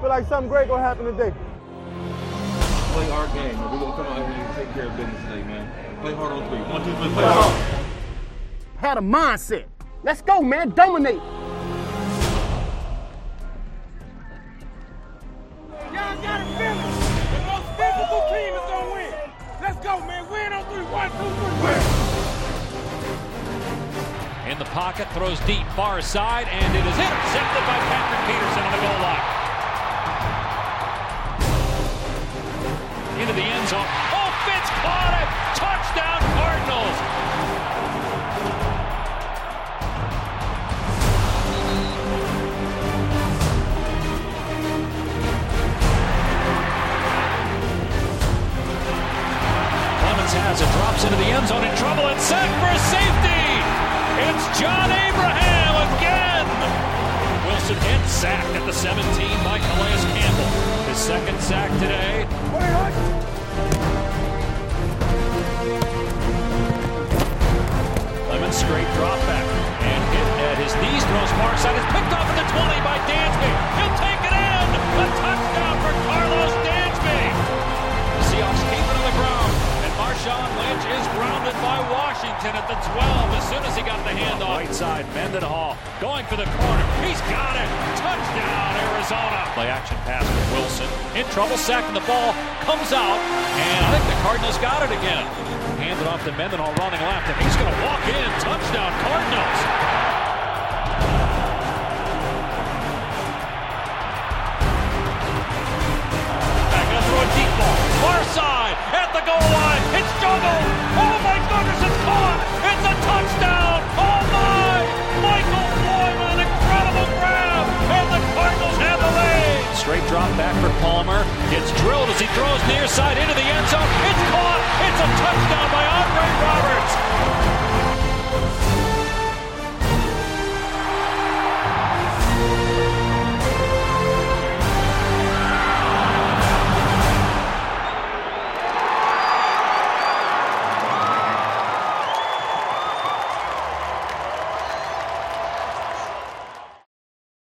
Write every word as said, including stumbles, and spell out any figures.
Feel like something great gonna happen today. Play our game, man. We're gonna come out here and take care of business today, man. Play hard on three. One, two, three, play hard. Had a mindset. Let's go, man. Dominate. Y'all got a feeling. The most physical team is gonna win. Let's go, man. Win on three. One, two, three, win. In the pocket, throws deep, far side, and it is intercepted by Patrick Peterson on the goal line. Into the end zone. Oh, Fitz caught it! Touchdown, Cardinals! Clemens has it, drops into the end zone in trouble, and sack for safety! It's John Abraham again! Wilson hit, sacked at the seventeen by Calais Campbell. His second sack today. Clemens straight drop back and hit at his knees, throws far side. It's picked off at the twenty by Dansby. He'll take it in! A touchdown for Carlos Dansby! The Seahawks keep it on the ground. Marshawn Lynch is grounded by Washington at the twelve as soon as he got the handoff. Right side, Mendenhall going for the corner. He's got it. Touchdown, Arizona. Play action pass for Wilson. In trouble, sacking the ball. Comes out, and I think the Cardinals got it again. Handed off to Mendenhall running left, and he's going to walk in. Touchdown, Cardinals. Back going to throw a deep ball. Far side at the goal line. It's juggled. Oh my goodness, it's caught. It's a touchdown. Oh my. Michael Floyd with an incredible grab. And the Cardinals have the lead. Straight drop back for Palmer. Gets drilled as he throws near side into the end zone. It's caught. It's a touchdown by